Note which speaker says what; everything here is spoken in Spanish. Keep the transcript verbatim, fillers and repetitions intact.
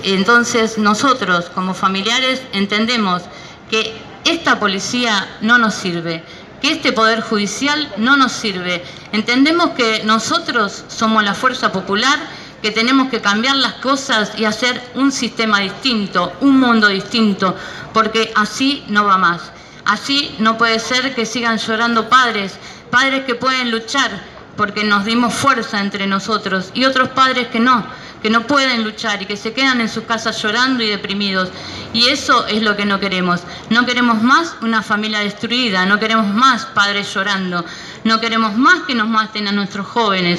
Speaker 1: Entonces nosotros como familiares entendemos que esta policía no nos sirve, que este Poder Judicial no nos sirve. Entendemos que nosotros somos la fuerza popular, que tenemos que cambiar las cosas y hacer un sistema distinto, un mundo distinto, porque así no va más. Así no puede ser que sigan llorando padres, padres que pueden luchar porque nos dimos fuerza entre nosotros, y otros padres que no, que no pueden luchar y que se quedan en sus casas llorando y deprimidos. Y eso es lo que no queremos. No queremos más una familia destruida, no queremos más padres llorando, no queremos más que nos maten a nuestros jóvenes.